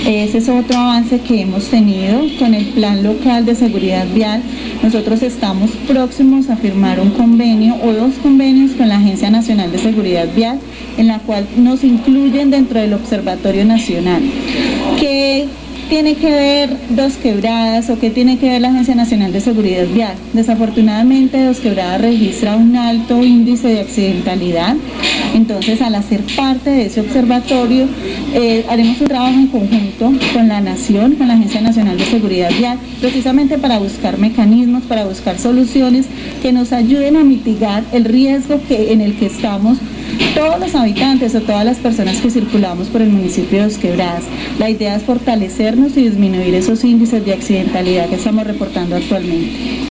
Ese es otro avance que hemos tenido con el Plan Local de Seguridad Vial. Nosotros estamos próximos a firmar un convenio o 2 convenios con la Agencia Nacional de Seguridad Vial, en la cual nos incluyen dentro del Observatorio Nacional. ¿Qué tiene que ver Dos Quebradas o qué tiene que ver la Agencia Nacional de Seguridad Vial? Desafortunadamente, Dos Quebradas registra un alto índice de accidentalidad. Entonces, al hacer parte de ese observatorio, haremos un trabajo en conjunto con la Nación, con la Agencia Nacional de Seguridad Vial, precisamente para buscar mecanismos, para buscar soluciones que nos ayuden a mitigar el riesgo en el que estamos todos los habitantes o todas las personas que circulamos por el municipio de Dos Quebradas. La idea es fortalecernos y disminuir esos índices de accidentalidad que estamos reportando actualmente.